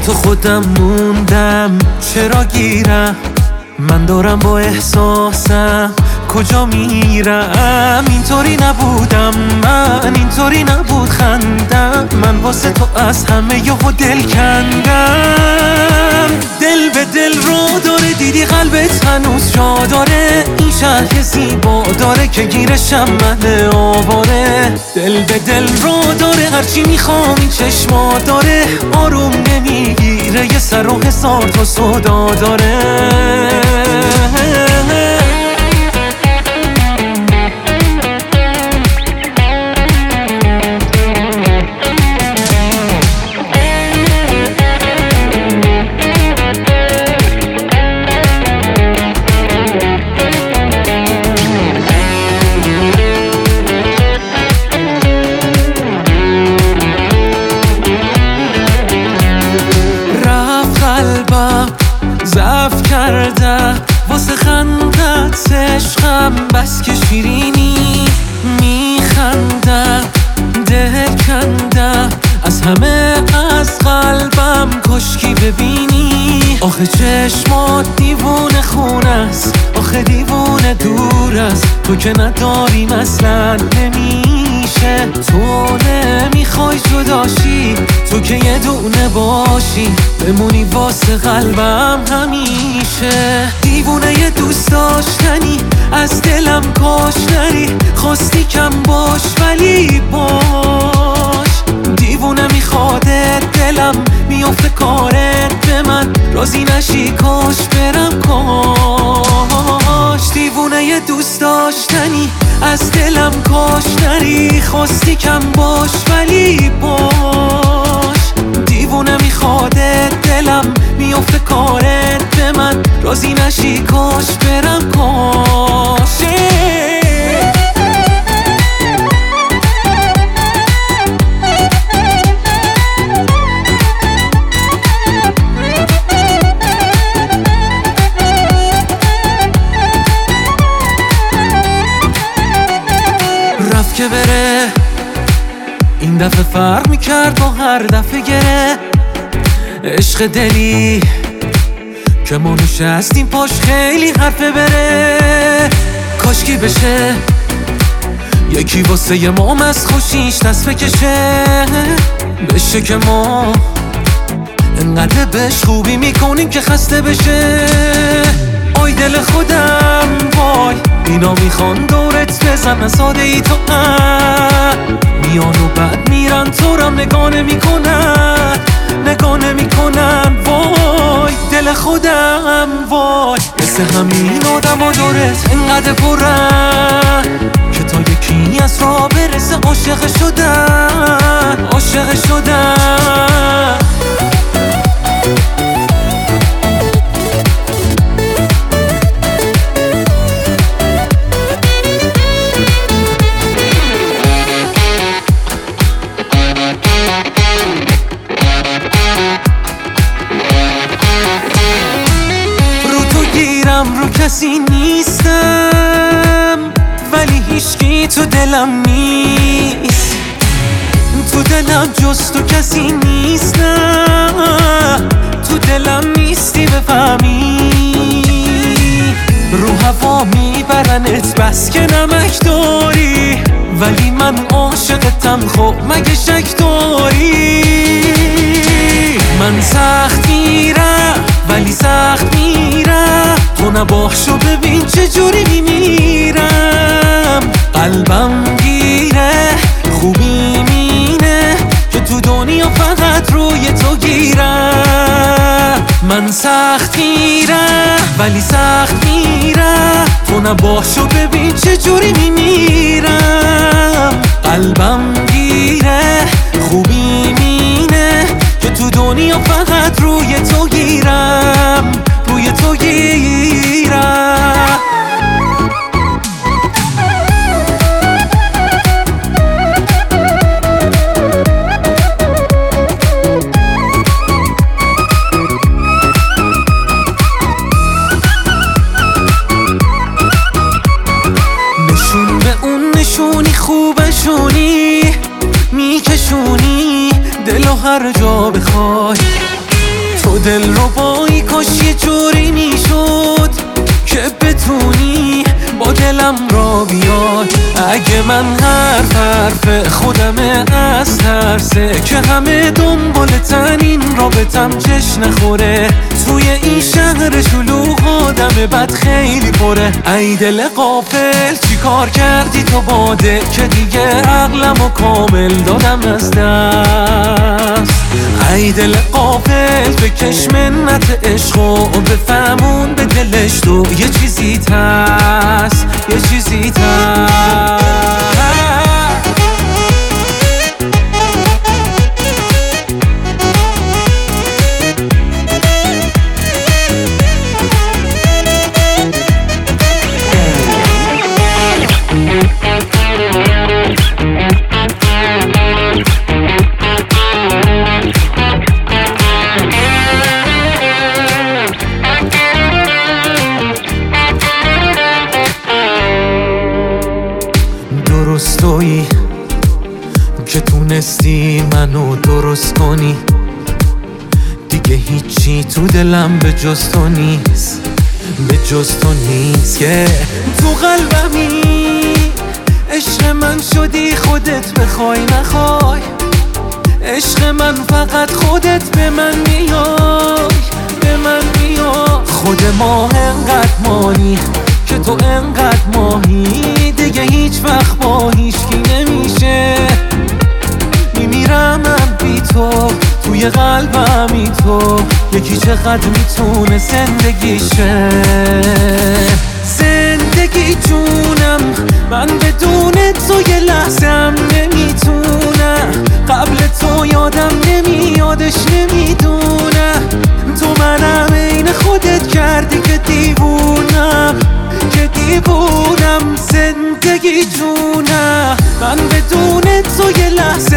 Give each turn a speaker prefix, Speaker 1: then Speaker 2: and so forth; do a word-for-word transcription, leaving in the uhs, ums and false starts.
Speaker 1: تو خودم موندم، چرا گیرم؟ من دارم با احساسم کجا میرم؟ اینطوری نبودم من، اینطوری نبود خندم، من واسه تو از همه یهو دل کندم. دل به دل رو داره، دیدی قلبت هنوز جا داره، این شهر زیبا داره که گیرشم من آواره. دل به دل رو داره، هرچی میخوام این چشما داره، آروم نمیگیره، یه سر و هزار تا صدا داره. ضعف کرده واسه خندت عشقم، بس که شیرینی میخنده، دل کنده از همه از قلبم، کشکی ببینی. آخه چشمات دیوونه خونه است، آخه دیوونه دور است، تو که نداریم اصلا نمیشه. تو نمیخوای جداشی، تو که یه دونه باشی، بمونی واسه قلبم همیشه. دیوونه یه دوست داشتنی، از دلم کاش نری، خواستی کم باش ولی باش. دیوونه میخواده دلم، میافته کارت به من، راضی نشی کاش برم کاش. دیوونه یه دوست داشتنی، از دلم کاش نری، خواستی کم باش ولی باش. دیوونه میخواده دلم، میافته کارت به من، راضی نشی کاش برم کاش. که بره این دفعه فرق میکرد با هر دفعه گره. عشق دلی که ما نشستیم پاش خیلی حرفه بره. کاشکی بشه یکی واسه ی ما از خوشیش دست بکشه، بشه که ما انقدر بهش خوبی میکنیم که خسته بشه. آی دل خودم وای، اینا میخوان دورت بزنن ساده ای تو هم، میان و بعد میرن تو رم نگاه نمیکنن، نگاه نمیکنن. وای دل خودم وای، مثل همین آدم ها دورت انقدر پرن که تا یکی از راه برسه عاشق شدن، عاشق شدن. رو کسی نیستم ولی هیچکی تو دلم نیست، تو دلم جز تو کسی نیست، نه تو دلم نیستی بفهمی. رو هوا میبرنت بس که نمک داری، ولی من عاشقتم خب مگه شک داری؟ من سخت میرم ولی سخت میرم، تو نباشو ببین چجوری میمیرم. قلبم گیره خوبی مینه که تو دنیا فقط روی تو گیرم. من سخت میرم ولی سخت میرم، تو نباشو ببین چجوری میمیرم. قلبم گیره خوبی مینه که تو دنیا فقط روی تو گیرم، روی تو گیرم. نشون به اون نشونی خوبشونی، میکشونی دلو هر جا بخوای. تو دل رو بایی کاش یه جوری میشد که بتونی با دلم را بیای. اگه من حرف حرف خودمه از ترسه که همه دنبالتن این رابطم چش نخوره. توی این شهر شلوغ آدم بد خیلی پره. ای دل غافل چی کار کردی تو باده که دیگه عقلمو کامل دادم از دست. ای دل غافل بکش منت عشق و بفهمون به دلش تو یه چیزی هست، یه چیزی هست. درست تویی که تونستی منو درست کنی. دیگه هیچی تو دلم به جز تو نیست، به جز تو نیست. که تو قلبمی عشق من شدی خودت بخوای نخوای. عشق من فقط خودت به من میای، به من میای. خود ما انقدر مانی که تو انقدر ماهی. دیگه هیچ وقت با هیچکی نمیشه. میمیرم من بی تو توی قلبمی تو. یکی چقدر میتونه زندگیشه. زندگی جونم من بدون تو یه لحظم نمیتونم. قبل تو یادم نمیادش نمیدونم. تو منم عین خودت کردی که دیوونم، که دیوونم. زندگی جونم من بدون تو یه لحظه